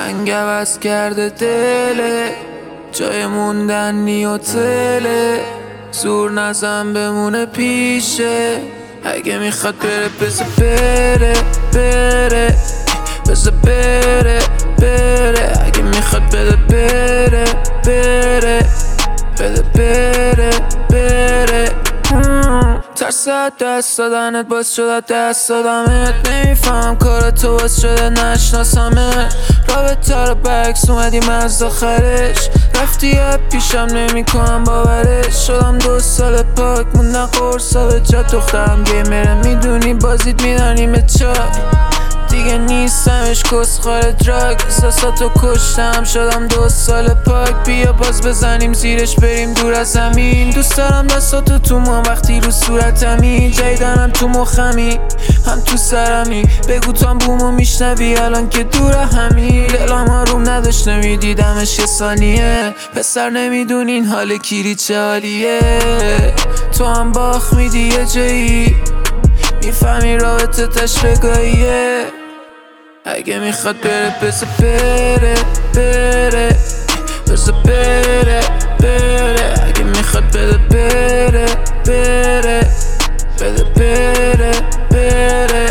رنگ عوض کرده دله، جای موندن نی هتله، زور نزن بمونه پیشه. اگه میخواد بره بذار بره بره، بذار بره بره. اگه میخواد بده بره بره، بده بره بره. ترس دست دادنت باز شده دست دادمت، نمیفهم کار تو باز شده نشناسمه. رابطه رو برعکس اومدیم از آخرش، رفتی پیشم نمی کنم باورش. شدم 2 سال پاک موندن قرصا به جا، دخترم گیمره میدونی بازیت میدانیم چای. دیگه نیستمش کسخار دراگ، احساساتو کشتم شدم 2 سال پاک. بیا باز بزنیم زیرش بریم دور از زمین. دوست دارم دستاتو تو موام وقتی رو صورتمی، جایدنم تو مخمی هم تو سرمی. بگو تو هم بومو میشنوی الان که دور همی. دلم آروم نداشت نمیدیدمش یه ثانیه، پسر نمیدونی این حال کیری چه حالیه. تو هم باخ میدی یه جایی، میفهمی رابطه تشبگاهیه. اگه میخواد بره بذار بره بره، بذار بره بره. اگه میخواد بده بره بره، بده بره بره.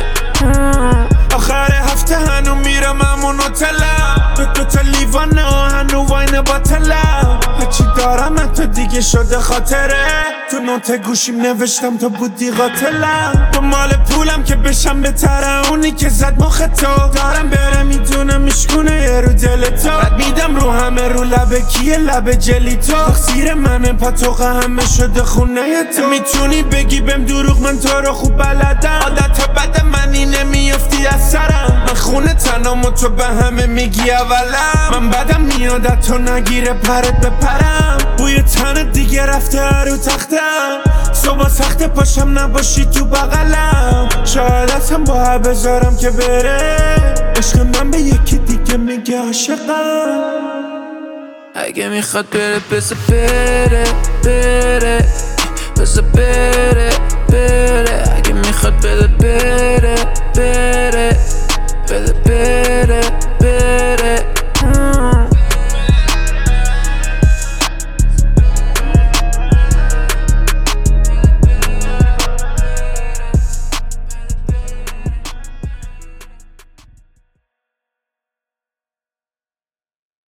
آخر هفته هنو میرم همون هتلم، 2 تا لیوان هنو واین باطلم. هرچی دارم حتی دیگه شده خاطره، تو نوت گوشیم نوشتم تو بودی قاتلم. دنبال پولم که بشم بهتره اونی که زد مخ تو. دارم بره میدونم میشکونه یه رو دل تو، بد میدم رو همه رو لبه کیه لبه جلی تو. تقصیر منه پاتوقه همه شده خونه تو. میتونی بگی بهم دروغ من تو رو خوب بلدم، عادت بد منی نمیافتی از سرم. من خونه تنام و تو به همه میگی اولم، من بدم میادت تو نگیره پرت بپرم. بوی تن دیگه رفته رو تختم، صبح سخت پاشم نباشی تو بغلم. شاید اصلا با بذارم که بره، عشق من به یکی دیگه میگه عاشقم. اگه میخواد بره بذار بره بره،